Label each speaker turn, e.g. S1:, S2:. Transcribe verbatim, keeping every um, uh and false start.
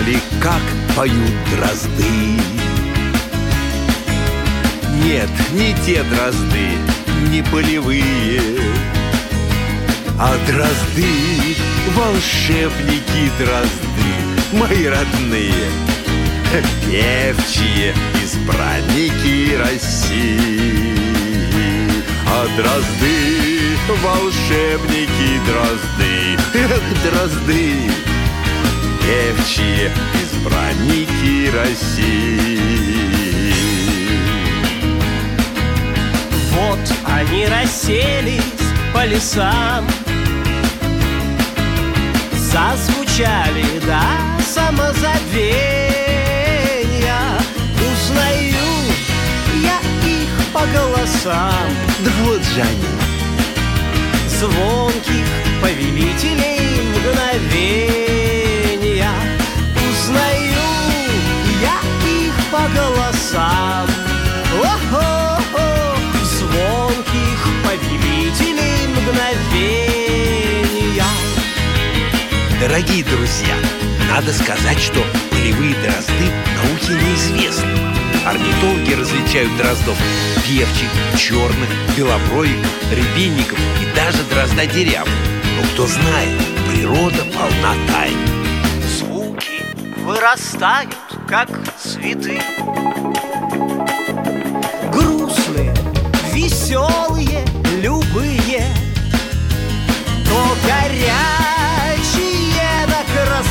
S1: слышали, как поют дрозды? Нет, не те дрозды, не полевые, а дрозды, волшебники дрозды, мои родные, певчие избранники России. А дрозды, волшебники дрозды, эх, дрозды, певчие избранники России.
S2: Вот они расселись по лесам, зазвучали до самозабвения. Узнаю я их по голосам.
S1: Да вот же они,
S2: звонких повелителей мгновения. Узнаю я их по голосам. О-хо-хо! Звонких повелителей мгновения.
S1: дорогие друзья, надо сказать, что полевые дрозды науке неизвестны. Орнитологи различают дроздов певчих, черных, белобровиков, рябинников и даже дрозда деряб. Но кто знает, природа полна тайн.
S2: Звуки вырастают, как цветы, грустные, веселые.